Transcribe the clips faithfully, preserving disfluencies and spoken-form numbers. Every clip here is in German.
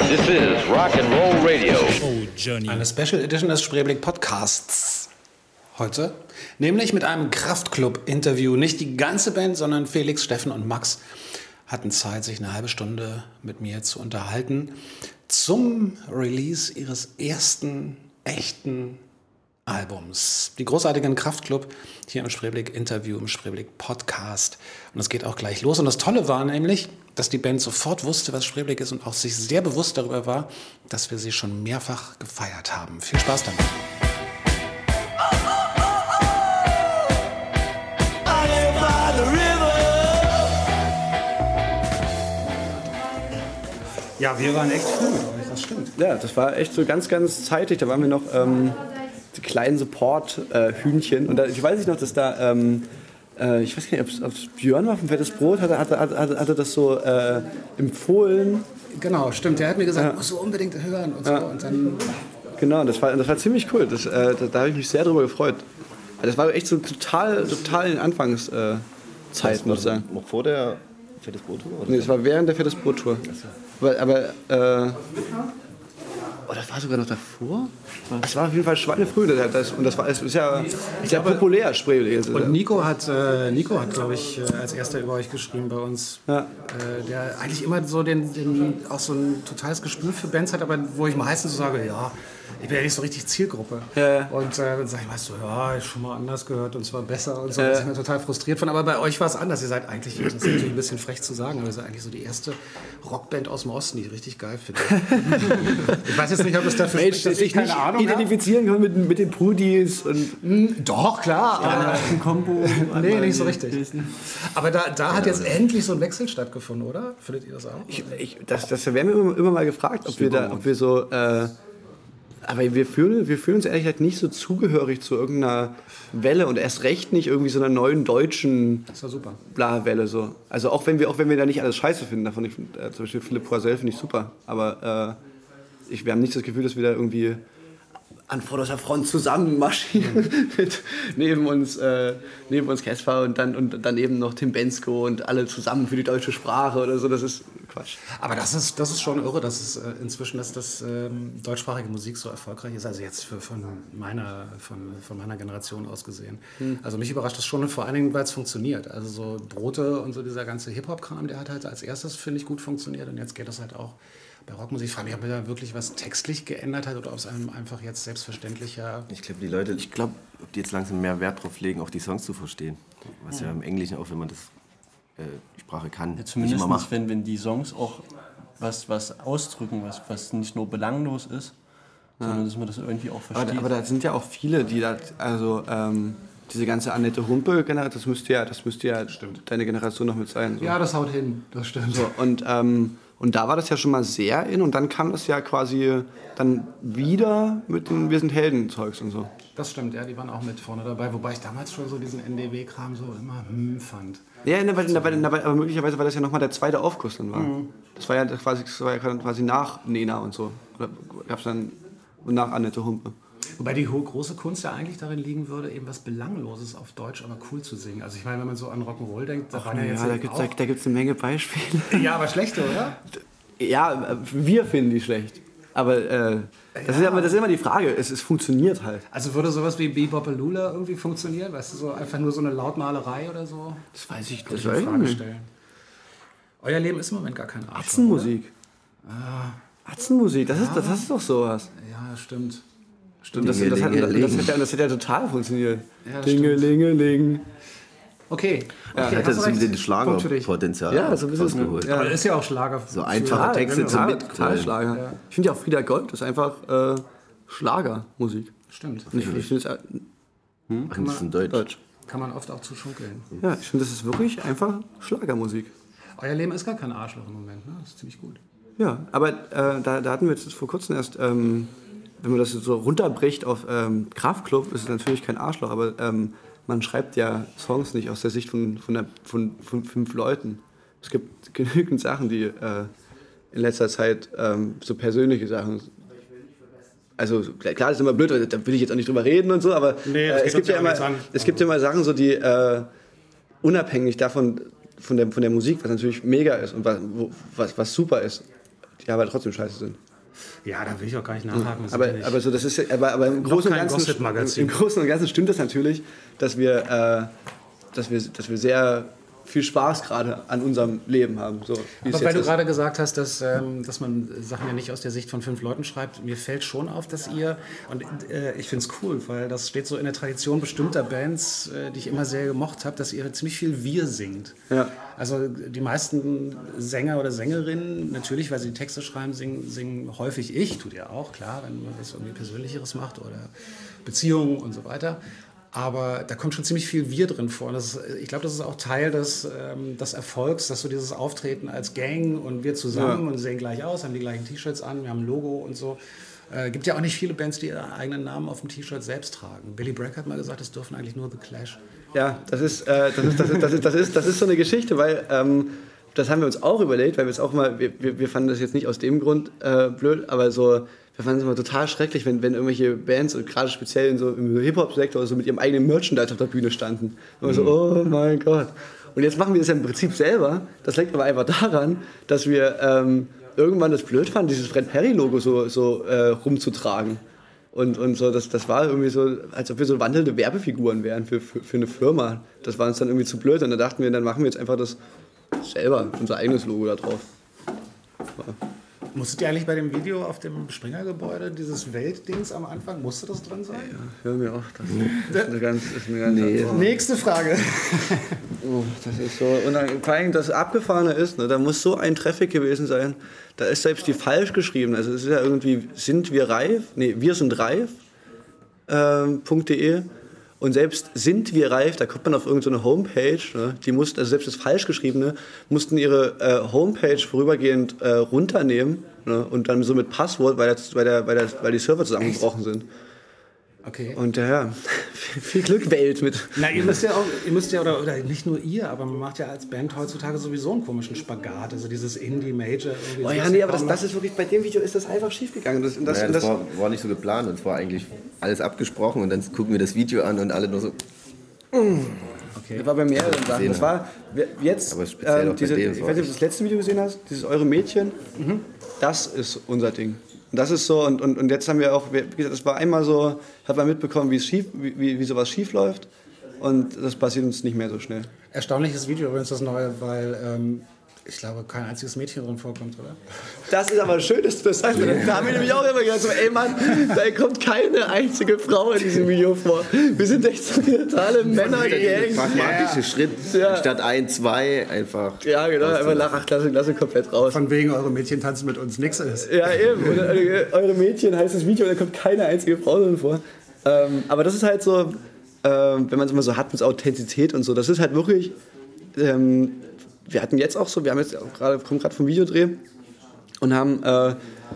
This is Rock and Roll Radio. Oh, Journey. Eine Special Edition des Spreeblick Podcasts. Heute, nämlich mit einem Kraftklub-Interview. Nicht die ganze Band, sondern Felix, Steffen und Max hatten Zeit, sich eine halbe Stunde mit mir zu unterhalten zum Release ihres ersten echten Albums. Die großartigen Kraftklub hier im Spreeblick-Interview, im Spreeblick-Podcast. Und es geht auch gleich los. Und das Tolle war nämlich, dass die Band sofort wusste, was Spreeblick ist und auch sich sehr bewusst darüber war, dass wir sie schon mehrfach gefeiert haben. Viel Spaß damit. Ja, wir waren echt früh mit euch, das stimmt. Ja, das war echt so ganz, ganz zeitig. Da waren wir noch ähm, die kleinen Support-Hühnchen. Und da, ich weiß nicht noch, dass da, ähm, äh, ich weiß gar nicht, ob es Björn war vom Fettes Brot, hatte, hatte, hatte, hatte das so äh, empfohlen. Genau, stimmt. Der hat mir gesagt, Ja. musst du unbedingt hören und so. Ja. Und dann Genau, das war, das war ziemlich cool. Das, äh, da da habe ich mich sehr drüber gefreut. Das war echt so total, total in Anfangszeit, äh, muss ich sagen. Noch vor der Fettes Brot Tour? Nee, das war während der Fettes Brot Tour. Aber, aber äh, oh, das war sogar noch davor? Das war auf jeden Fall schweinefrüh. Das, das, und das war, es ist ja sehr populär, Spreeblick. Und Nico hat, äh, Nico hat, glaube ich, äh, als erster über euch geschrieben bei uns. Ja. Äh, der eigentlich immer so den, den, auch so ein totales Gespür für Bands hat, aber wo ich meistens so sage, ja, ich bin ja nicht so richtig Zielgruppe. Ja, ja. Und äh, dann sage ich, weißt du, ja, ich schon mal anders gehört und zwar besser und so. Ja. Da bin ich mir total frustriert von. Aber bei euch war es anders. Ihr seid eigentlich, das ist natürlich ein bisschen frech zu sagen, aber ihr seid eigentlich so die erste Rockband aus dem Osten, die ich richtig geil finde. Ich weiß jetzt nicht, ob es dafür Mensch, spricht, dass dass ich ich nicht keine Ahnung habe. identifizieren kann mit, mit den Pudis und Doch, klar. Aber ein Kombo. nee, nicht so richtig. Aber da, da hat jetzt endlich so ein Wechsel stattgefunden, oder? Findet ihr das auch? Ich, ich, das, das werden wir immer, immer mal gefragt, ob wir, da, ob wir so. Äh, aber wir fühlen, wir fühlen uns ehrlich gesagt nicht so zugehörig zu irgendeiner Welle und erst recht nicht irgendwie so einer neuen deutschen Das war super. Bla-Welle. So. Also auch wenn, wir, auch wenn wir da nicht alles scheiße finden, davon ich, äh, zum Beispiel Philipp Poisel finde ich super. Aber äh, ich, wir haben nicht das Gefühl, dass wir da irgendwie an vorderster Front zusammen marschieren mit neben uns, äh, neben uns Caspar und dann und daneben noch Tim Bensko und alle zusammen für die deutsche Sprache oder so. Das ist Quatsch. Aber das ist, das ist schon irre, dass es äh, inzwischen dass das ähm, deutschsprachige Musik so erfolgreich ist. Also jetzt für, von, meiner, von, von meiner Generation aus gesehen. Hm. Also mich überrascht das schon, vor allen Dingen, weil es funktioniert. Also so Brote und so dieser ganze Hip-Hop-Kram, der hat halt als erstes, finde ich, gut funktioniert. Und jetzt geht das halt auch bei Rockmusik. Ich frage mich, ob da wirklich was textlich geändert hat oder ob es einem einfach jetzt selbstverständlicher... Ich glaube, die Leute, ich glaube, ob die jetzt langsam mehr Wert drauf legen, auch die Songs zu verstehen. Was ja, ja im Englischen, auch wenn man das äh, die Sprache kann, ja, zumindest nicht immer macht. wenn, wenn die Songs auch was, was ausdrücken, was, was nicht nur belanglos ist, ja. sondern dass man das irgendwie auch versteht. Aber, aber da sind ja auch viele, die da, also ähm, diese ganze Annette Humpe-Generation, das müsste ja, das müsste ja deine Generation noch mit sein. So. Ja, das haut hin, das stimmt. So, und, ähm, und da war das ja schon mal sehr in und dann kam das ja quasi dann wieder mit den Wir sind Helden-Zeugs und so. Das stimmt, ja, die waren auch mit vorne dabei, wobei ich damals schon so diesen N D W-Kram so immer hm fand. Ja, ne, weil, ne, weil, ne, weil, aber möglicherweise, weil das ja nochmal der zweite Aufguss dann war. Mhm. Das war ja quasi, das war ja quasi nach Nena und so. Oder gab es dann nach Annette Humpe. Wobei die ho- große Kunst ja eigentlich darin liegen würde, eben was Belangloses auf Deutsch, aber cool zu singen. Also ich meine, wenn man so an Rock'n'Roll denkt, da Ach, waren ja jetzt ja, da eben gibt's, auch... da, da gibt's eine Menge Beispiele. Ja, aber schlechte, oder? Ja, wir finden die schlecht. Aber äh, das, Ja. ist immer, das ist immer die Frage. Es, es funktioniert halt. Also würde sowas wie Bebopalula irgendwie funktionieren? Weißt du, so einfach nur so eine Lautmalerei oder so? Das weiß ich Könnte nicht. ich in Frage stellen. Euer Leben ist im Moment gar kein Arschloch, Atzenmusik. Ah. Atzenmusik, das, ist, das ist doch sowas. oder? Ja, das stimmt. Stimmt, das, das, hat, das, Dingelingeling. hat ja, das hat ja total funktioniert. Ja, das Dingelingeling. Okay. Ja, okay hat hast das du mit recht. dem Punkt für dich. Schlagerpotenzial Ja, so ein bisschen. rausgeholt. Ja. Aber das ist ja auch Schlager. So einfache Ja, Texte zum total, Mitgrölen. total Schlager. Ja. Ich finde ja auch Frieda Gold ist einfach äh, Schlagermusik. Stimmt. Und ich, ich finde es äh, Ach, das ist in Deutsch. Deutsch. Kann man oft auch zu schunkeln. Ja, ich finde, das ist wirklich einfach Schlagermusik. Euer Leben ist gar kein Arschloch im Moment, ne? Das ist ziemlich gut. Ja, aber äh, da, da hatten wir jetzt vor kurzem erst, ähm, wenn man das so runterbricht auf ähm, Kraftklub, ist es natürlich kein Arschloch, aber ähm, man schreibt ja Songs nicht aus der Sicht von, von, der, von, von fünf Leuten. Es gibt genügend Sachen, die äh, in letzter Zeit ähm, so persönliche Sachen. Also klar, das ist immer blöd, da will ich jetzt auch nicht drüber reden und so, aber Nee, das äh, geht es gibt uns ja ja auch immer, nichts an. es gibt ja immer Sachen, so die äh, unabhängig davon von der, von der Musik, was natürlich mega ist und was, wo, was, was super ist, die aber trotzdem scheiße sind. Ja, da will ich auch gar nicht nachhaken. Das Aber, sind ja nicht- aber, so, das ist, ja- aber, aber im, Großen und kein Ganzen, Gossip-Magazin. im Großen und Ganzen stimmt das natürlich, dass wir, äh, dass wir, dass wir sehr viel Spaß gerade an unserem Leben haben. So, wie es Aber weil jetzt du ist. gerade gesagt hast, dass, ähm, dass man Sachen ja nicht aus der Sicht von fünf Leuten schreibt, mir fällt schon auf, dass ihr, und äh, ich finde es cool, weil das steht so in der Tradition bestimmter Bands, äh, die ich immer sehr gemocht habe, dass ihr ziemlich viel Wir singt. Ja. Also die meisten Sänger oder Sängerinnen, natürlich, weil sie die Texte schreiben, singen, singen häufig ich, tut ihr auch, klar, wenn man was irgendwie Persönlicheres macht oder Beziehungen und so weiter. Aber da kommt schon ziemlich viel Wir drin vor. Und das ist, ich glaube, das ist auch Teil des, ähm, des Erfolgs, dass so dieses Auftreten als Gang und wir zusammen Ja. und sehen gleich aus, haben die gleichen T-Shirts an, wir haben ein Logo und so. Äh, gibt ja auch nicht viele Bands, die ihren eigenen Namen auf dem T-Shirt selbst tragen. Billy Bragg hat mal gesagt, das dürfen eigentlich nur The Clash. Ja, das ist, äh, das, ist, das, ist, das, ist, das, ist, das ist so eine Geschichte, weil ähm, das haben wir uns auch überlegt, weil wir es auch mal, wir, wir, wir fanden das jetzt nicht aus dem Grund äh, blöd, aber so, wir fanden es immer total schrecklich, wenn, wenn irgendwelche Bands, und gerade speziell in so, im Hip-Hop-Sektor, so mit ihrem eigenen Merchandise auf der Bühne standen. Und wir so, oh mein Gott. Und jetzt machen wir das ja im Prinzip selber. Das liegt aber einfach daran, dass wir ähm, irgendwann das blöd fanden, dieses Fred Perry-Logo so, so äh, rumzutragen. Und, und so, das, das war irgendwie so, als ob wir so wandelnde Werbefiguren wären für, für, für eine Firma. Das war uns dann irgendwie zu blöd. Und da dachten wir, dann machen wir jetzt einfach das selber, unser eigenes Logo da drauf. Ja. Musstet ihr eigentlich bei dem Video auf dem Springergebäude dieses Weltdings am Anfang, musste das drin sein? Ja, hör mir auf. Das ist eine ganz, ist eine ganz Nee. oh. Nächste Frage. Oh, das ist so. Und dann, vor allem das Abgefahrene ist, ne, da muss so ein Traffic gewesen sein. Da ist selbst die falsch geschrieben. Also es ist ja irgendwie, sind wir reif? Nee, wir sind reif. Ähm, .de. Und selbst sind wir reif, da kommt man auf irgendeine so Homepage, ne, die mussten, also selbst das Falschgeschriebene, mussten ihre äh, Homepage vorübergehend äh, runternehmen, ne, und dann so mit Passwort, weil, das, weil, der, weil, der, weil die Server zusammengebrochen sind. Okay. Und ja, viel Glück, Welt mit. Na, ihr müsst ja auch, ihr müsst ja, oder, oder nicht nur ihr, aber man macht ja als Band heutzutage sowieso einen komischen Spagat, also dieses Indie-Major. irgendwie Oh so ja, ist nee, ja aber das, kaum das noch- ist wirklich, bei dem Video ist das einfach schiefgegangen. Das, das, Naja, das, das war, war nicht so geplant und es war eigentlich alles abgesprochen und dann gucken wir das Video an und alle nur so. das war bei mehreren Sachen. Das war jetzt, Aber speziell ähm, auch bei diese, dem, ich so weiß nicht, ob du das letzte Video gesehen hast, dieses Eure Mädchen, das ist unser Ding. Und das ist so, und, und, und jetzt haben wir auch, wie gesagt, das war einmal so, hat man mitbekommen, wie, es schief, wie, wie, wie sowas schief läuft. Und das passiert uns nicht mehr so schnell. Erstaunliches Video übrigens, das neue, weil ähm, ich glaube, kein einziges Mädchen drin vorkommt, oder? Das ist aber schön, dass du das sagst. Da haben wir nämlich auch immer gesagt, so, ey Mann, da kommt keine einzige Frau in diesem Video vor. Wir sind echt so eine totale Männer-Gang. Pragmatische Schritt, Ja. statt ein, zwei einfach. Ja, genau, einfach nach, ach, lass, lass ihn komplett raus. Von wegen, eure Mädchen tanzen mit uns nix ist. Ja, eben. Und, äh, eure Mädchen heißt das Video, da kommt keine einzige Frau drin vor. Ähm, aber das ist halt so, ähm, wenn man es immer so hat mit Authentizität und so, das ist halt wirklich, ähm, wir hatten jetzt auch so, wir haben jetzt auch gerade, kommen gerade vom Videodreh und haben äh,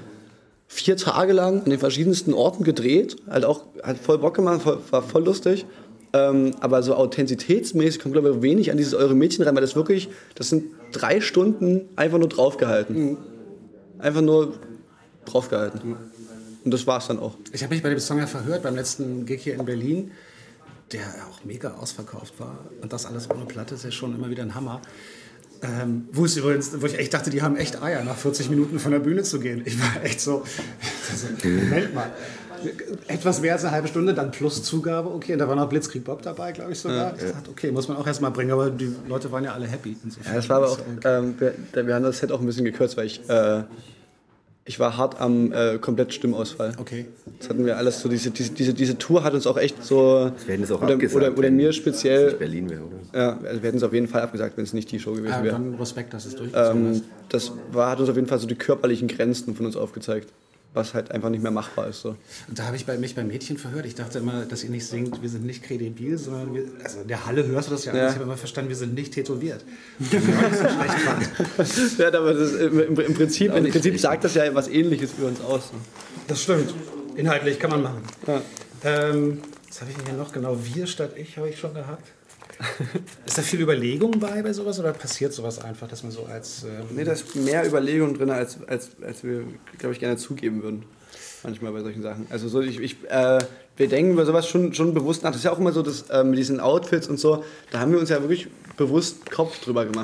vier Tage lang an den verschiedensten Orten gedreht, halt auch, hat voll Bock gemacht, voll, war voll lustig. Ähm, aber so authentizitätsmäßig kommt, glaube ich, wenig an dieses Eure Mädchen rein, weil das wirklich, das sind drei Stunden einfach nur draufgehalten. Einfach nur draufgehalten. Und das war's dann auch. Ich habe mich bei dem Song ja verhört beim letzten Gig hier in Berlin, der auch mega ausverkauft war. Und das alles ohne Platte ist ja schon immer wieder ein Hammer. Ähm, wo, es übrigens, wo ich echt dachte, die haben echt Eier, nach vierzig Minuten von der Bühne zu gehen. Ich war echt so, also, Moment mal. Etwas mehr als eine halbe Stunde, dann plus Zugabe, okay. Und da war noch Blitzkrieg Bob dabei, glaube ich sogar. Ja, ich dachte, okay, muss man auch erstmal bringen, aber die Leute waren ja alle happy. Insofern. Ja, das war aber auch, Okay. ähm, wir, wir haben das Set auch ein bisschen gekürzt, weil ich, äh, ich war hart am äh, komplett Stimmausfall. Okay. Das hatten wir alles so, diese, diese, diese, diese Tour hat uns auch echt so, Wir hätten es auch oder, abgesagt, oder, oder wenn mir es speziell, nicht Berlin wäre, oder? ja, also wir hätten es auf jeden Fall abgesagt, wenn es nicht die Show gewesen Ah, wäre. dann Respekt, dass es durchgezogen Ähm, ist. das war, hat uns auf jeden Fall so die körperlichen Grenzen von uns aufgezeigt, was halt einfach nicht mehr machbar ist. So. Und da habe ich bei, mich bei Mädchen verhört. Ich dachte immer, dass ihr nicht singt, wir sind nicht kredibil, sondern wir, also in der Halle hörst du das ja, Ja. ich habe immer verstanden, wir sind nicht tätowiert. Was ich auch nicht so schlecht fand. Ja, aber das ist, im, im, im Prinzip, im Prinzip sagt das ja was Ähnliches für uns aus. So. Das stimmt. Inhaltlich kann man machen. Ja. Ähm, was habe ich denn hier noch? Genau, wir statt ich habe ich schon gehabt. Ist da viel Überlegung bei bei sowas oder passiert sowas einfach, dass man so als... Ähm, Nee, da ist mehr Überlegung drin, als, als, als wir, glaube ich, gerne zugeben würden. Manchmal bei solchen Sachen. Also so, ich, ich, äh, wir denken über sowas schon, schon bewusst nach. Das ist ja auch immer so, dass, äh, mit diesen Outfits und so, da haben wir uns ja wirklich bewusst Kopf drüber gemacht.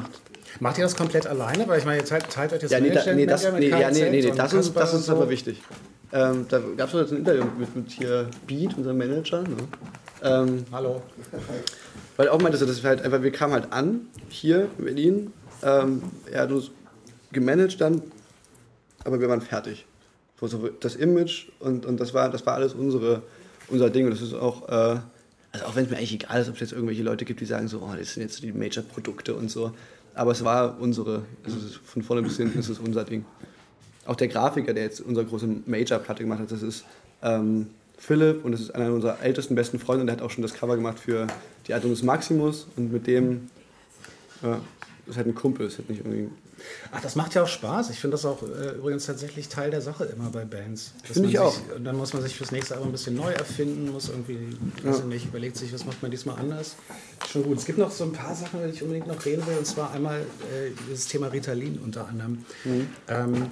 Macht ihr das komplett alleine? Weil ich meine, ihr teilt, teilt euch das Ja, nee, da, nee, das, mit nee, ja, nee, nee, nee, und das ist, Kasper das und ist so? aber wichtig. Ähm, da gab es jetzt ein Interview mit, mit hier Beat, unserem Manager. Ne? Ähm, Hallo. weil er auch meinte, so, dass wir halt einfach, wir kamen halt an, hier in Berlin. Ähm, er hat uns gemanagt dann, aber wir waren fertig. So, das Image und, und das, war, das war alles unsere, unser Ding. Und das ist auch, äh, also auch wenn es mir eigentlich egal ist, ob es jetzt irgendwelche Leute gibt, die sagen so, oh, das sind jetzt die Major-Produkte und so. Aber es war unsere, es ist von vorne bis hinten ist es unser Ding. Auch der Grafiker, der jetzt unsere große Major-Platte gemacht hat, das ist ähm, Philipp und das ist einer unserer ältesten, besten Freunde und der hat auch schon das Cover gemacht für die Adonis Maximus und mit dem, ja, das ist halt ein Kumpel, das ist halt nicht irgendwie... Ach, das macht ja auch Spaß. Ich finde das auch äh, übrigens tatsächlich Teil der Sache immer bei Bands. Finde ich auch. Und dann muss man sich fürs nächste Album ein bisschen neu erfinden, muss irgendwie, weiß ich nicht, überlegt sich, was macht man diesmal anders. Schon gut. Es gibt noch so ein paar Sachen, über die ich unbedingt noch reden will, und zwar einmal äh, das Thema Ritalin unter anderem. Mhm. Ähm,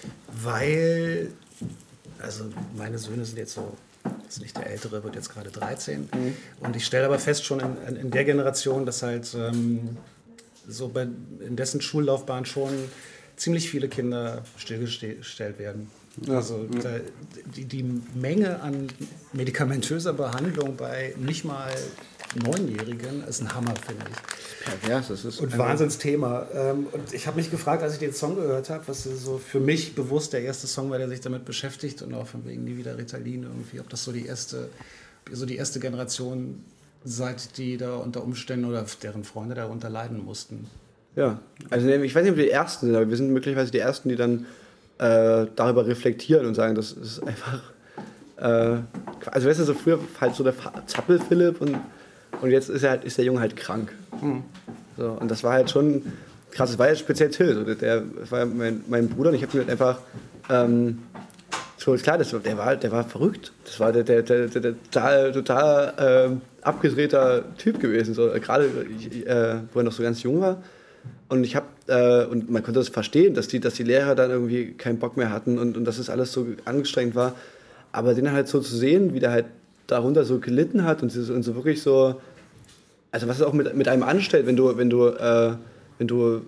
weil, also meine Söhne sind jetzt so, das ist nicht der Ältere, wird jetzt gerade dreizehn. Mhm. Und ich stelle aber fest, schon in, in der Generation, dass halt... Ähm, so bei, in dessen Schullaufbahn schon ziemlich viele Kinder stillgestellt werden. Ja. Also da, die, die Menge an medikamentöser Behandlung bei nicht mal Neunjährigen ist ein Hammer, finde ich. Pervers, das ist und Wahnsinnsthema. Und ich habe mich gefragt, als ich den Song gehört habe, was so für mich bewusst der erste Song war, der sich damit beschäftigt und auch von wegen nie wieder Ritalin irgendwie, ob das so die erste, so die erste Generation seit die da unter Umständen oder deren Freunde darunter leiden mussten. Ja, also ich weiß nicht, ob wir die Ersten sind, aber wir sind möglicherweise die Ersten, die dann äh, darüber reflektieren und sagen, das ist einfach, äh, also weißt du, so früher halt so der Zappel-Philipp und, und jetzt ist, er halt, ist der Junge halt krank. Mhm. So, und das war halt schon krass, das war ja speziell Till, so, der, das war mein, mein Bruder und ich habe mir halt einfach, ähm, so klar, das, der, war, der war verrückt, das war der, der, der, der, der total, total ähm, abgedrehter Typ gewesen, so, gerade äh, wo er noch so ganz jung war. Und ich habe äh, und man konnte das verstehen, dass die, dass die Lehrer dann irgendwie keinen Bock mehr hatten und, und dass es alles so angestrengt war. Aber den halt so zu sehen, wie der halt darunter so gelitten hat und so, und so wirklich so, also was es auch mit, mit einem anstellt, wenn du, wenn du, äh, wenn du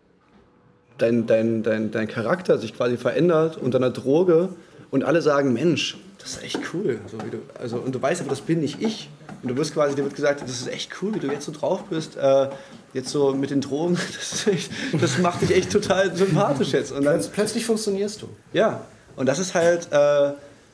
dein, dein, dein, dein Charakter sich quasi verändert unter einer Droge und alle sagen, Mensch, das ist echt cool. Also, wie du, also, und du weißt aber, das bin nicht ich. Und du wirst quasi, dir wird gesagt, das ist echt cool, wie du jetzt so drauf bist, äh, jetzt so mit den Drogen, das, ist echt, das macht dich echt total sympathisch jetzt. Und dann, plötzlich funktionierst du. Ja, und das ist halt, äh,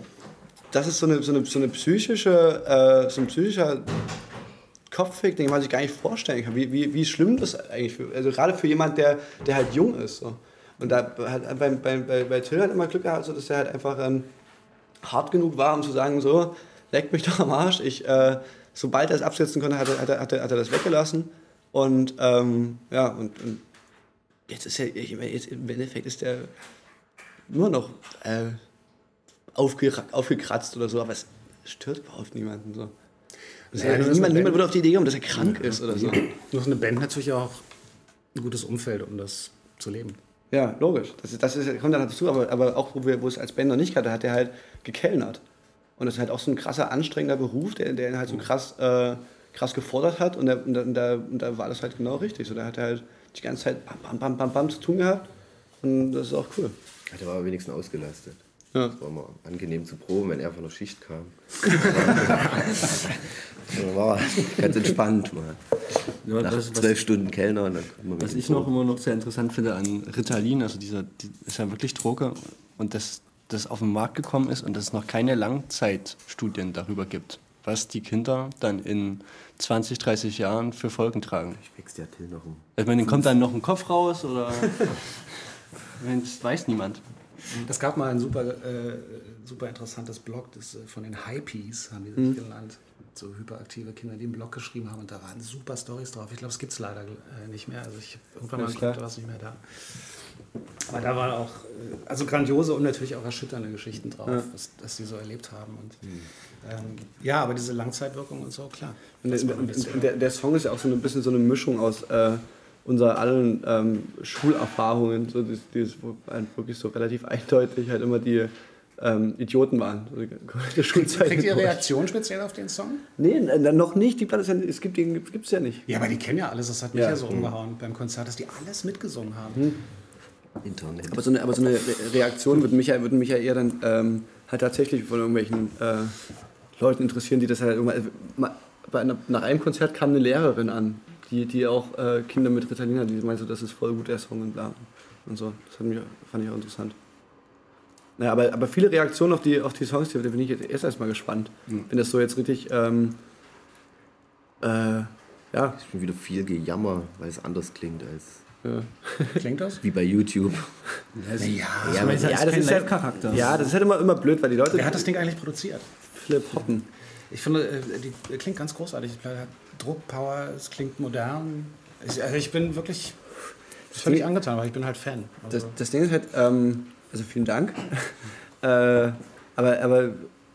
das ist so eine, so eine, so eine psychische, äh, so ein psychischer Kopfweg, den man sich gar nicht vorstellen kann, wie, wie, wie schlimm das eigentlich für, also gerade für jemand, der, der halt jung ist. So. Und da hat bei, bei, bei, bei Till halt immer Glück gehabt, so, dass er halt einfach ähm, hart genug war, um zu sagen, so, leckt mich doch am Arsch. Ich, äh, sobald er es absetzen konnte, hat er, hat er, hat er, hat er das weggelassen. Und ähm, ja, und, und jetzt ist er, jetzt im Endeffekt ist er nur noch äh, aufgekratzt, aufgekratzt oder so, aber es stört überhaupt niemanden. So. Ja, ja, niemand, niemand würde auf die Idee kommen, dass er krank ist oder so. Nur eine Band natürlich auch ein gutes Umfeld, um das zu leben. Ja, logisch. Das, das ist, kommt dann dazu, aber, aber auch wo, wir, wo es als Band noch nicht hatte, hat er halt gekellnert. Und das ist halt auch so ein krasser, anstrengender Beruf, der, der ihn halt so krass, äh, krass gefordert hat. Und da, und, da, und, da, und da war das halt genau richtig. So, da hat er halt die ganze Zeit bam, bam, bam, bam, bam zu tun gehabt. Und das ist auch cool. Ja, der war aber wenigstens ausgelastet. Ja. Das war mal angenehm zu proben, wenn er von der Schicht kam. So, war ganz entspannt, man. Ja, Nach das, zwölf was, Stunden Kellner. Und dann man was ich noch immer noch sehr interessant finde an Ritalin, also dieser, die ist ja wirklich Droge und das, das auf den Markt gekommen ist und dass es noch keine Langzeitstudien darüber gibt, was die Kinder dann in zwanzig, dreißig Jahren für Folgen tragen. Ich wächst ja Till noch um. Ich meine, kommt dann noch ein Kopf raus oder das weiß niemand. Das gab mal ein super, äh, super interessantes Blog, das äh, von den Hypees, haben die sich mhm. genannt. So hyperaktive Kinder, die einen Blog geschrieben haben und da waren super Storys drauf. Ich glaube, es gibt es leider äh, nicht mehr. Also ich irgendwann mal geguckt, da war es nicht mehr da. Aber da waren auch, äh, also grandiose und natürlich auch erschütternde Geschichten drauf, ja. was, was die so erlebt haben. Und, mhm. ähm, ja, aber diese Langzeitwirkung und so, klar. Und der, und der, der Song ist ja auch so ein bisschen so eine Mischung aus äh, unserer allen ähm, Schulerfahrungen, so, die, die ist wirklich so relativ eindeutig, halt immer die, ähm, Idioten waren. Also, die Schulzeit Kriegt ihr mit- Reaktion speziell auf den Song? Nee, n- n- noch nicht. Die Platte ist ja, es gibt es gibt's ja nicht. Ja, aber die kennen ja alles. Das hat mich Ja. ja so umgehauen beim Konzert, dass die alles mitgesungen haben. Internet. Aber so eine, aber so eine Re- Reaktion würde mich ja, würde mich ja eher dann ähm, halt tatsächlich von irgendwelchen äh, Leuten interessieren, die das halt irgendwann. Also, ma- bei einer, nach einem Konzert kam eine Lehrerin an, die, die auch äh, Kinder mit Ritalin hat, die meinte, so, das ist voll gut, der Song und bla. Und so. Das hat mich, fand ich auch interessant. Naja, aber, aber viele Reaktionen auf die, auf die Songs, da bin ich jetzt erst erstmal gespannt. Wenn das so jetzt richtig. Ähm, äh, ja. Ist schon wieder viel Gejammer, weil es anders klingt als ja. Klingt das? wie bei YouTube. Ja. Ja, aber es ist kein halt, Live-Charakter. ja, das ist halt immer, immer blöd, weil die Leute. Wer hat das Ding eigentlich produziert? Philipp Hoppen. Ich finde, äh, die klingt ganz großartig. Die Platte hat Druck, Power, es klingt modern. Ich, also ich bin wirklich völlig angetan, weil ich bin halt Fan. Also, Das, das Ding ist halt, ähm, also vielen Dank, äh, aber, aber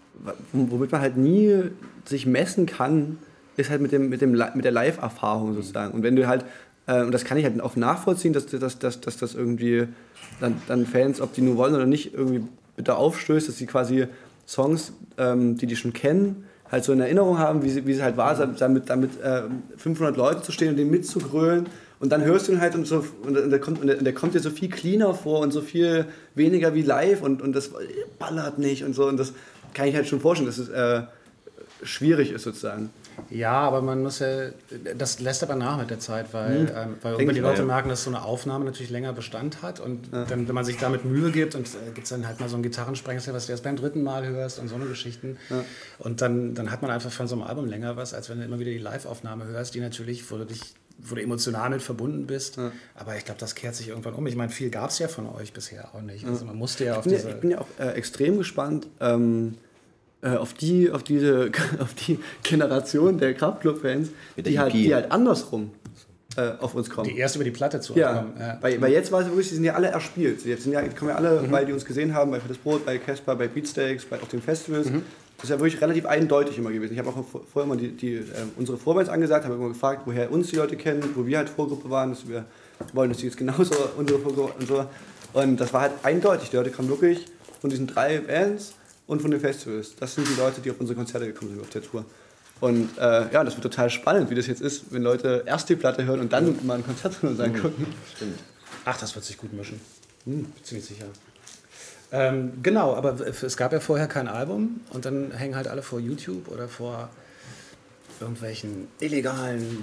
womit man halt nie sich messen kann, ist halt mit, dem, mit, dem, Li- mit der Live-Erfahrung sozusagen. Und wenn du halt, äh, und das kann ich halt auch nachvollziehen, dass, dass, dass, dass das irgendwie dann, dann Fans, ob die nur wollen oder nicht, irgendwie bitte aufstößt, dass sie quasi Songs, ähm, die die schon kennen, halt so in Erinnerung haben, wie sie, wie sie halt war, damit, damit äh, fünfhundert Leute zu stehen und den mitzugrölen. Und dann hörst du ihn halt und, so, und, der kommt, und der, der kommt dir so viel cleaner vor und so viel weniger wie live und, und das ballert nicht und so. Und das kann ich halt schon vorstellen, dass es äh, schwierig ist sozusagen. ja, aber man muss ja, das lässt aber nach mit der Zeit, weil, ähm, weil irgendwann die ich, Leute ja. merken, dass so eine Aufnahme natürlich länger Bestand hat und dann, wenn man sich damit Mühe gibt und äh, gibt es dann halt mal so einen Gitarrensprengsel, was du erst beim dritten Mal hörst und so eine Geschichten und dann, dann hat man einfach von so einem Album länger was, als wenn du immer wieder die Live-Aufnahme hörst, die natürlich, wo du dich wo du emotional mit verbunden bist. Ja. Aber ich glaube, das kehrt sich irgendwann um. Ich meine, viel gab es ja von euch bisher auch nicht. Also man musste ja auf Ich bin, diese... ja, ich bin ja auch äh, extrem gespannt ähm, äh, auf, die, auf, diese, auf die Generation der Kraftklub-Fans, Mit der die halt, E P. die halt andersrum äh, auf uns kommen. die erst über die Platte zu Ja, kommen. Ja. Weil, weil jetzt war es wirklich, die sind ja alle erspielt. Jetzt sind ja, die kommen ja alle, weil die uns gesehen haben, bei Fettes Brot, bei Casper, bei Beatsteaks, bei auf den Festivals. Das ist ja wirklich relativ eindeutig immer gewesen. Ich habe auch vor- vorher immer die, die, äh, unsere Vorbands angesagt, habe immer gefragt, woher uns die Leute kennen, wo wir halt Vorgruppe waren, dass wir wollen, dass die jetzt genauso unsere Vorgruppe und so. Und das war halt eindeutig. Die Leute kamen wirklich von diesen drei Bands und von den Festivals. Das sind die Leute, die auf unsere Konzerte gekommen sind, auf der Tour. Und äh, ja, das wird total spannend, wie das jetzt ist, wenn Leute erst die Platte hören und dann mal ein Konzert von uns angucken. Ach, das wird sich gut mischen. Hm, bin ziemlich sicher. Ähm, genau, aber es gab ja vorher kein Album und dann hängen halt alle vor YouTube oder vor irgendwelchen illegalen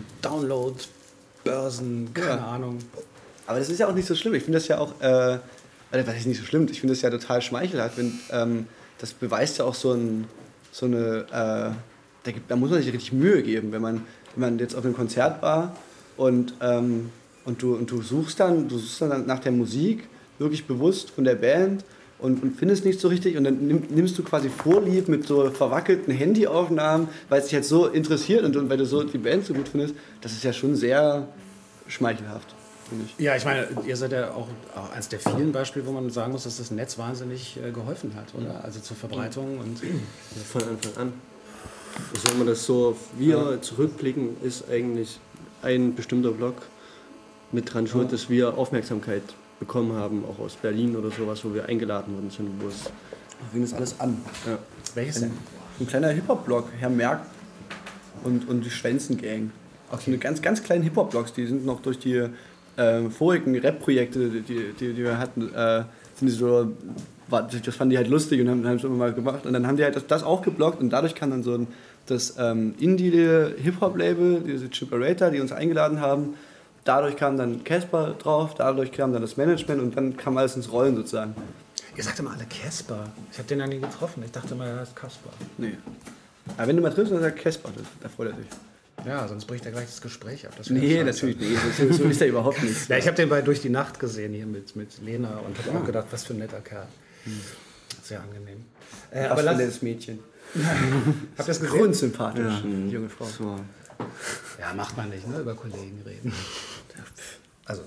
Download-Börsen, keine Ja. Ahnung. Aber das ist ja auch nicht so schlimm. Ich finde das ja auch, äh, was ist nicht so schlimm, ich finde das ja total schmeichelhaft, wenn, ähm, das beweist ja auch so, ein, so eine, äh, da, gibt, da muss man sich richtig Mühe geben, wenn man, wenn man jetzt auf einem Konzert war und, ähm, und, du, und du suchst dann, du suchst dann nach der Musik wirklich bewusst von der Band und, und findest nicht so richtig und dann nimm, nimmst du quasi Vorlieb mit so verwackelten Handyaufnahmen, weil es dich halt so interessiert und, und weil du so die Band so gut findest, das ist ja schon sehr schmeichelhaft, finde ich. Ja, ich meine, ihr seid ja auch, auch eines der vielen Beispiele, wo man sagen muss, dass das Netz wahnsinnig äh, geholfen hat, oder? Also zur Verbreitung und... Von Anfang an. Also wenn man das so, auf wir zurückblicken, ist eigentlich ein bestimmter Blog mit dran schuld, dass wir Aufmerksamkeit bekommen haben, auch aus Berlin oder sowas, wo wir eingeladen worden sind, wo es... Da fing das alles an. Ja. Welches denn? Ein kleiner Hip-Hop-Blog, Herr Merck und, und die Schwänzen-Gang. Auch so eine ganz, ganz kleinen Hip-Hop-Blogs, die sind noch durch die äh, vorigen Rap-Projekte, die, die, die wir hatten, äh, sind die so, war, das fanden die halt lustig und haben es immer mal gemacht. Und dann haben die halt das, das auch gebloggt und dadurch kam dann so ein, das ähm, Indie-Hip-Hop-Label, diese Chiperator, die uns eingeladen haben. Dadurch kam dann Casper drauf, dadurch kam dann das Management und dann kam alles ins Rollen sozusagen. Ihr sagt immer alle Casper. Ich habe den ja nie getroffen. Ich dachte mal, er heißt Kasper. Nee. Aber wenn du mal triffst, dann sagt Casper, da freut er sich. Ja, sonst bricht er gleich das Gespräch ab. Das Nee, wäre natürlich nicht. So, so ist er überhaupt nicht. Ja, ich habe den bei Durch die Nacht gesehen hier mit, mit Lena und habe auch gedacht, was für ein netter Kerl. Sehr angenehm. Äh, aber Aber lass, das Mädchen. habt ihr das gesehen? Grundsympathisch, die junge Frau. So. Ja, macht man nicht, ne? Über Kollegen reden. Also,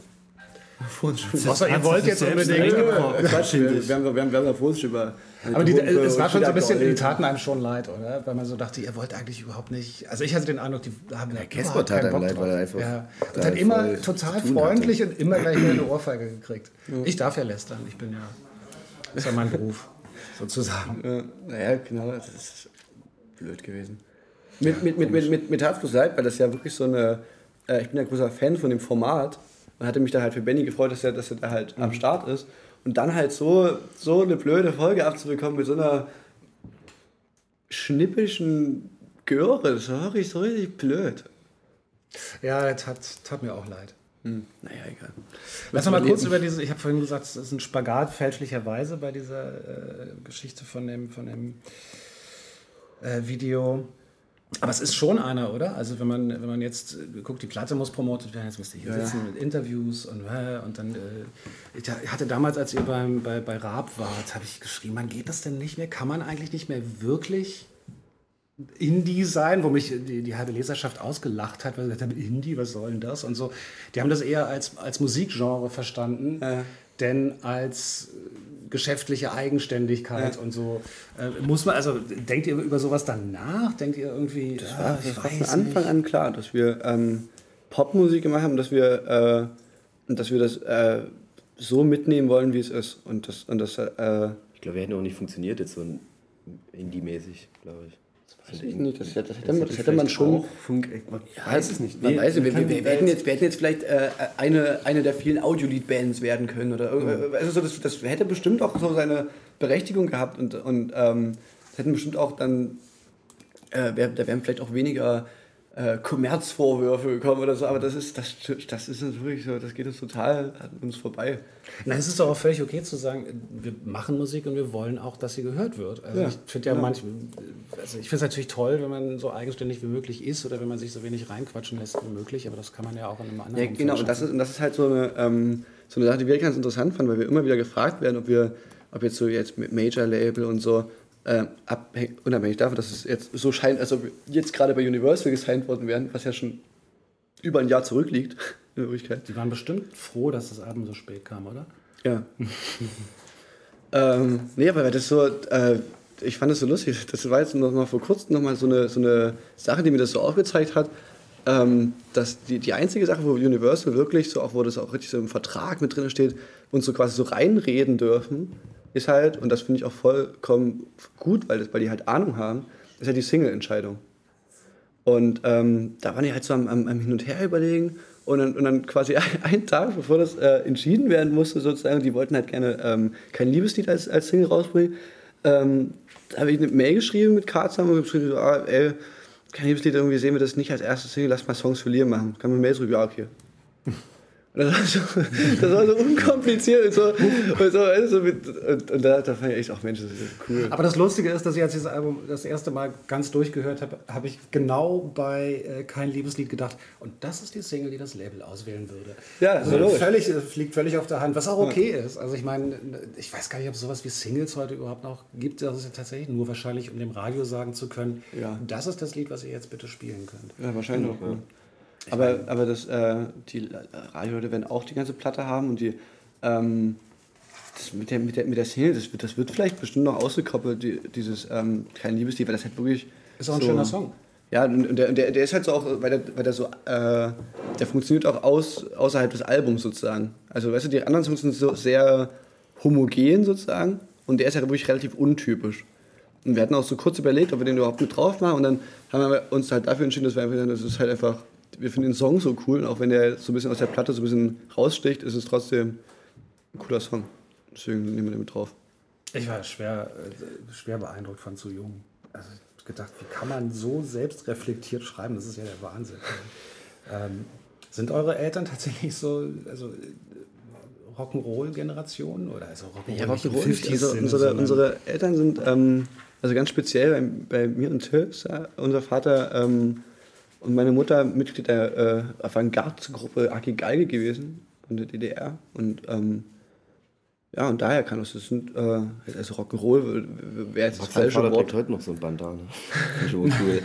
Das außer ihr wollt jetzt unbedingt. Quatsch, wir, wir, haben, wir, haben, wir haben ja vorhin schon über. Aber die, Drogenkurve es war und schon so ein bisschen, die Alkohol. taten einem schon leid, oder? Weil man so dachte, ihr wollt eigentlich überhaupt nicht. Also ich hatte den Eindruck, die haben ja Casper tat einem leid, weil er einfach Ja. Und da hat immer voll total zu tun freundlich hatte. und immer gleich wieder eine Ohrfeige gekriegt. Ich darf ja lästern, ich bin ja. Das ist ja mein Beruf. sozusagen. Ja, naja, genau, das ist blöd gewesen. Mit, mit, mit, mit, mit, mit Herzblut Leid, weil das ja wirklich so eine, äh, ich bin ja großer Fan von dem Format und hatte mich da halt für Benny gefreut, dass er, dass er da halt mhm. am Start ist. Und dann halt so, so eine blöde Folge abzubekommen mit so einer schnippischen Göre, das war wirklich so richtig blöd. Ja, tat, tat mir auch leid. Hm. Naja, egal. Lass uns mal kurz über diese, ich habe vorhin gesagt, es ist ein Spagat fälschlicherweise bei dieser äh, Geschichte von dem, von dem äh, Video. Aber es ist schon einer, oder? Also wenn man, wenn man jetzt äh, guckt, die Platte muss promotet werden, jetzt müsst ihr hier ja. sitzen mit Interviews und, äh, und dann, äh, ich hatte damals, als ihr beim, bei, bei Raab wart, habe ich geschrieben, man geht das denn nicht mehr? Kann man eigentlich nicht mehr wirklich Indie sein, wo mich die, die halbe Leserschaft ausgelacht hat, weil sie gesagt haben, Indie, was soll denn das? Und so. Die haben das eher als, als Musikgenre verstanden, ja. denn als geschäftliche Eigenständigkeit ja. und so. Äh, muss man, also denkt ihr über sowas dann nach? Denkt ihr irgendwie, das ja, war, ich das weiß war von Anfang nicht. an klar, dass wir ähm, Popmusik gemacht haben, dass wir, äh, dass wir das äh, so mitnehmen wollen, wie es ist. Und das, und das, äh, ich glaube, wir hätten auch nicht funktioniert jetzt so Indie-mäßig, glaube ich. Weiß ich nicht, das, das, hätte, man, das hätte man schon. Funk, man ja, weiß es nicht. Man nee, weiß, wir, wir, wir, hätten jetzt, wir hätten jetzt vielleicht äh, eine, eine der vielen Audiolied-Bands werden können. Oder, mhm. also so, das, das hätte bestimmt auch so seine Berechtigung gehabt. Und, und ähm, das hätten bestimmt auch dann. Äh, wär, da wären vielleicht auch weniger äh, Kommerzvorwürfe gekommen oder so. Aber das ist, das, das ist natürlich so, das geht uns total an uns vorbei. Na, es ist doch auch völlig okay zu sagen, wir machen Musik und wir wollen auch, dass sie gehört wird. Also ja, ich finde ja, ja. manchmal, also ich finde es natürlich toll, wenn man so eigenständig wie möglich ist oder wenn man sich so wenig reinquatschen lässt wie möglich, aber das kann man ja auch in einem anderen Ja, genau, und das ist, und das ist halt so eine, ähm, so eine Sache, die wir ganz interessant fanden, weil wir immer wieder gefragt werden, ob wir, ob jetzt so jetzt mit Major-Label und so, äh, abhängig, unabhängig davon, dass es jetzt so scheint, als ob wir jetzt gerade bei Universal gesigned worden wären, was ja schon über ein Jahr zurückliegt, in Wirklichkeit. Die waren bestimmt froh, dass das Album so spät kam, oder? Ja. ähm, nee, aber das so, äh, ich fand das so lustig. Das war jetzt noch mal vor kurzem noch mal so eine, so eine Sache, die mir das so aufgezeigt hat, ähm, dass die, die einzige Sache, wo Universal wirklich so, auch wo das auch richtig so im Vertrag mit drin steht, und so quasi so reinreden dürfen, ist halt, und das finde ich auch vollkommen gut, weil, das, weil die halt Ahnung haben, ist ja die Single-Entscheidung. Und ähm, da waren die halt so am, am, am Hin und Her überlegen. Und dann, und dann quasi einen Tag, bevor das äh, entschieden werden musste, sozusagen, die wollten halt gerne ähm, kein Liebeslied als, als Single rausbringen, ähm, da habe ich eine Mail geschrieben mit K zusammen und geschrieben, so, ah, ey, kein Liebeslied, irgendwie sehen wir das nicht als erstes Single, lass mal Songs verlieren machen. Kann man Mail drüber, ja, okay. Und das war so, das war so unkompliziert und so, und, so, also mit, und, und da, da fand ich echt auch, Mensch, das ist cool. Aber das Lustige ist, dass ich, als ich das Album das erste Mal ganz durchgehört habe, habe ich genau bei äh, Kein Liebeslied gedacht, und das ist die Single, die das Label auswählen würde. Ja, also völlig, liegt völlig auf der Hand, was auch okay ja. ist. Also ich meine, ich weiß gar nicht, ob es sowas wie Singles heute überhaupt noch gibt. Das ist ja tatsächlich nur wahrscheinlich, um dem Radio sagen zu können, ja. das ist das Lied, was ihr jetzt bitte spielen könnt. Ja, wahrscheinlich auch. Ja. Aber, aber das, äh, die Radioleute werden auch die ganze Platte haben und die, ähm, das mit, der, mit, der, mit der Single, das wird, das wird vielleicht bestimmt noch ausgekoppelt, die, dieses ähm, Kein Liebeslied, weil das halt wirklich... Ist auch ein so, schöner Song. Ja, und der, der, der ist halt so auch, weil der, weil der so, äh, der funktioniert auch aus, außerhalb des Albums sozusagen. Also, weißt du, die anderen Songs sind so sehr homogen sozusagen und der ist ja wirklich relativ untypisch. Und wir hatten auch so kurz überlegt, ob wir den überhaupt mit drauf machen und dann haben wir uns halt dafür entschieden, dass wir einfach, das ist halt einfach... Wir finden den Song so cool und auch wenn der so ein bisschen aus der Platte so ein bisschen raussticht, ist es trotzdem ein cooler Song. Deswegen nehmen wir den mit drauf. Ich war schwer, äh, schwer beeindruckt von Zu Jung. Also ich habe gedacht, wie kann man so selbstreflektiert schreiben? Das ist ja der Wahnsinn. ähm, sind eure Eltern tatsächlich so, also Rock'n'Roll-Generation oder also Rock'n'Roll? Ja, Rock'n'Roll nicht. Also unsere, unsere Eltern sind, ähm, also ganz speziell bei, bei mir und Till, unser Vater ähm, und meine Mutter Mitglied der äh, Avantgarde-Gruppe A G Geige gewesen in der D D R. Und ähm, ja, und daher kann das, das sind, äh, also Rock'n'Roll wäre jetzt das falsche Wort. Mein Vater trägt heute noch so ein Bandana. Schon cool.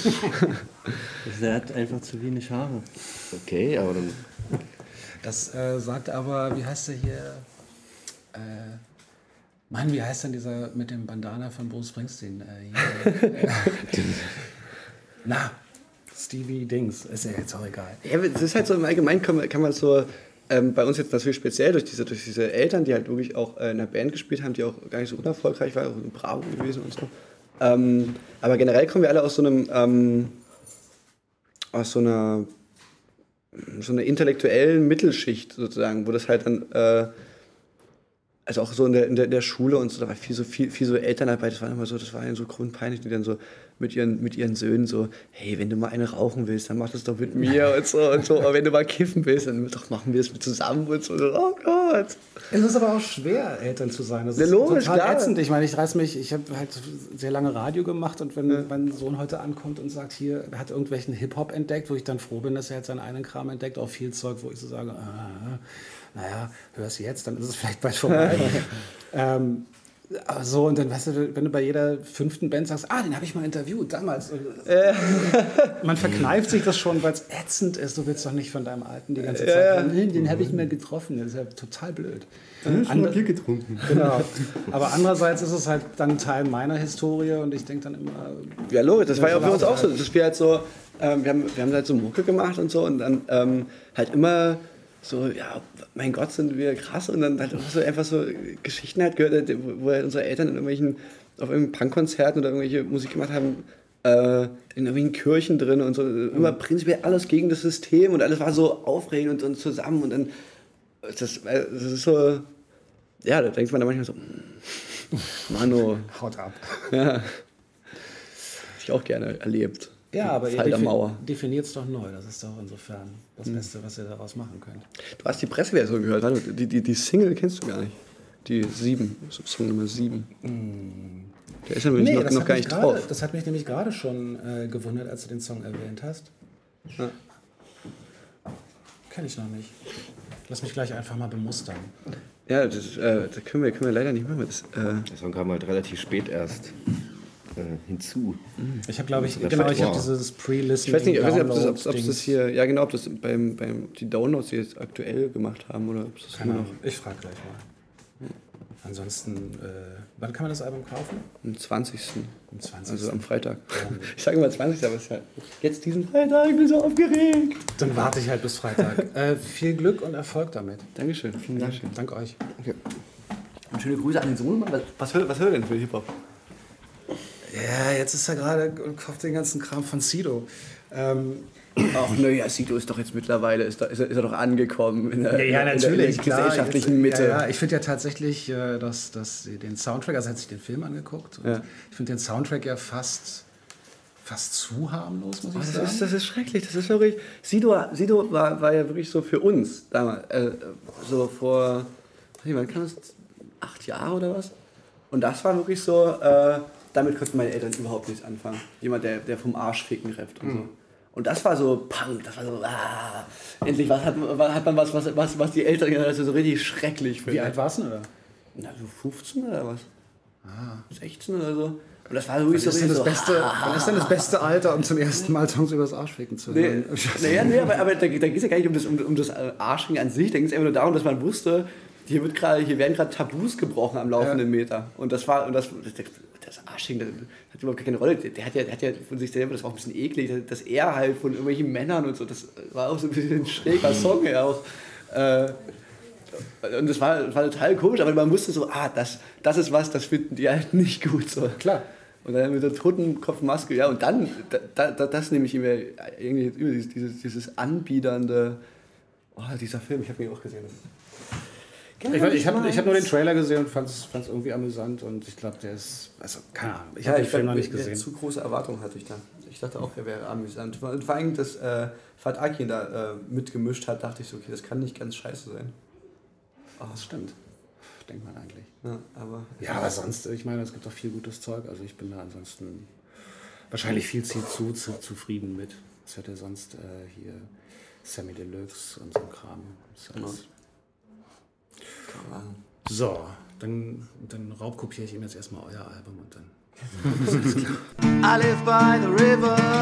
Der hat einfach zu wenig Haare. Okay, aber dann... Das äh, sagt aber, wie heißt der hier? Äh, Mann, wie heißt denn dieser mit dem Bandana von Bruce Springsteen? Äh, hier, Na, Stevie Dings, ist ja jetzt auch egal. Ja, es ist halt so, im Allgemeinen kann man, kann man so, ähm, bei uns jetzt natürlich speziell durch diese, durch diese Eltern, die halt wirklich auch äh, in der Band gespielt haben, die auch gar nicht so unerfolgreich waren, auch in Bravo gewesen und so. Ähm, aber generell kommen wir alle aus so einem, ähm, aus so einer, so einer intellektuellen Mittelschicht sozusagen, wo das halt dann, äh, also auch so in der, in der, in der Schule und so, da war viel so, viel, viel so Elternarbeit, das war immer so, das war ja so grundpeinlich, die dann so mit ihren, mit ihren Söhnen so, hey, wenn du mal eine rauchen willst, dann mach das doch mit mir und so und so, aber wenn du mal kiffen willst, dann doch machen wir es mit zusammen und so, oh Gott. Es ist aber auch schwer, Eltern zu sein. Das Ja, ist logisch, total klar. ätzend. Ich meine, ich reiß mich, ich habe halt sehr lange Radio gemacht und wenn Ja. mein Sohn heute ankommt und sagt, hier, er hat irgendwelchen Hip-Hop entdeckt, wo ich dann froh bin, dass er jetzt seinen eigenen Kram entdeckt, auch viel Zeug, wo ich so sage, ah, naja, hör es jetzt, dann ist es vielleicht bald vorbei. ähm, aber so, und dann, weißt du, wenn du bei jeder fünften Band sagst, ah, den habe ich mal interviewt damals. Äh. Man verkneift sich das schon, weil es ätzend ist. Du willst doch nicht von deinem Alten die ganze Zeit Ja. hören, "Hm, den habe ich mal getroffen. Das ist ja total blöd. Hm, schon mal Bier getrunken. Genau. Aber andererseits ist es halt dann Teil meiner Historie und ich denke dann immer, Ja, logisch, das war ja auch für uns auch so, dass wir halt so, ähm, wir, haben, wir haben halt so Mucke gemacht und so und dann ähm, halt immer so, ja, mein Gott, sind wir krass und dann halt auch so einfach so Geschichten halt gehört, wo halt unsere Eltern in irgendwelchen, auf irgendwelchen Punkkonzerten oder irgendwelche Musik gemacht haben, äh, in irgendwelchen Kirchen drin und so, immer prinzipiell alles gegen das System und alles war so aufregend und, und zusammen und dann, das, das ist so, ja, da denkt man dann manchmal so, Mano, haut ab. ja, hätte ich auch gerne erlebt. Ja, aber ihr Fall der defi- Mauer. definiert es doch neu. Das ist doch insofern das Beste, was ihr daraus machen könnt. Du hast die Presseversion gehört, warte, die, die, die Single kennst du gar nicht. Die sieben, Song Nummer sieben. Der ist ja nämlich noch, das noch hat gar mich nicht gerade- drauf. Das hat mich nämlich gerade schon äh, gewundert, als du den Song erwähnt hast. Ja. Kenn ich noch nicht. Lass mich gleich einfach mal bemustern. Ja, das, äh, das können, wir, können wir leider nicht machen. Das, äh, Der Song kam halt relativ spät erst äh, hinzu. Ich habe, glaube ich, Das genau, ich habe Repertoire. dieses Pre-Listening. ich weiß nicht, ich weiß nicht ob, das, ob, ob das Download-Dings. hier, ja genau, ob das beim, beim die Downloads die jetzt aktuell gemacht haben oder ob das Keine immer noch Ahnung, ich frage gleich mal. Ansonsten, äh, wann kann man das Album kaufen? am zwanzigsten Am zwanzigsten Also am Freitag. Ich sage immer zwanzigsten aber es ist halt jetzt diesen Freitag, ich bin so aufgeregt. Dann warte ich halt bis Freitag. äh, viel Glück und Erfolg damit. Dankeschön, vielen Dank. Dank euch. Und schöne Grüße an den Sohn. Was, was hört was hört er denn für Hip-Hop? Ja, jetzt ist er gerade und kauft den ganzen Kram von Sido. Ähm, Ach, naja, Sido ist doch jetzt mittlerweile, ist, da, ist, er, ist er doch angekommen in der, ja, in der, in der klar, gesellschaftlichen jetzt, Mitte. Ja, ja. Ich finde ja tatsächlich, äh, dass, dass sie den Soundtrack, also hat sich den Film angeguckt, und Ja. ich finde den Soundtrack ja fast, fast zu harmlos, muss ich Oh, das, sagen. ist, das ist schrecklich, das ist wirklich. Sido, Sido war, war ja wirklich so für uns damals, äh, so vor, wie wann kam das? Acht Jahre oder was? Und das war wirklich so, äh, damit konnten meine Eltern überhaupt nichts anfangen. Jemand, der, der vom Arsch ficken rappt und so. Und das war so Punk, das war so, ah, endlich was hat, hat man was, was, was, was die Eltern also so richtig schrecklich finden. Wie alt warst du denn, oder? Na, so fünfzehn oder was? Ah. sechzehn oder so. Und das war wirklich so Was ist, denn das so, beste, wann ist denn das beste Alter, um zum ersten Mal Songs über das Arschficken zu Nee, hören? naja, nee, aber, aber da, da geht es ja gar nicht um das, um, um das Arschring an sich, da ging es einfach nur darum, dass man wusste, hier, wird grad, hier werden gerade Tabus gebrochen am laufenden Ja. Meter. Und das war, und das, das, das Arschring, das hat überhaupt keine Rolle. Der hat, ja, der hat ja von sich selber, das war auch ein bisschen eklig, dass er halt von irgendwelchen Männern und so, das war auch so ein bisschen ein schräger Song ja auch. Äh, und das war, das war total komisch, aber man wusste so, ah, das, das ist was, das finden die halt nicht gut. So. Klar. Und dann mit der Totenkopfmaske, ja, und dann, da, da, das nehme ich immer irgendwie über dieses, dieses, dieses anbiedernde, oh, dieser Film, ich habe ihn auch gesehen. Ich, ich habe ich hab nur den Trailer gesehen und fand es irgendwie amüsant und ich glaube, der ist, also keine Ahnung, ich Ja, habe den ich Film noch glaub, nicht gesehen. Zu große Erwartungen hatte ich da. Ich dachte auch, er wäre amüsant. Und vor allem, dass äh, Fat Akin da äh, mitgemischt hat, dachte ich so, okay, das kann nicht ganz scheiße sein. Oh, das stimmt. Denkt man eigentlich. Ja, aber Ja, aber sonst, ich meine, es gibt auch viel gutes Zeug. Also ich bin da ansonsten wahrscheinlich viel zu, zu, zu zufrieden mit. Was hört ihr sonst äh, hier? Sammy Deluxe und so ein Kram. Das ist alles. So, dann, dann raubkopiere ich ihm jetzt erstmal euer Album und dann. I live by the river,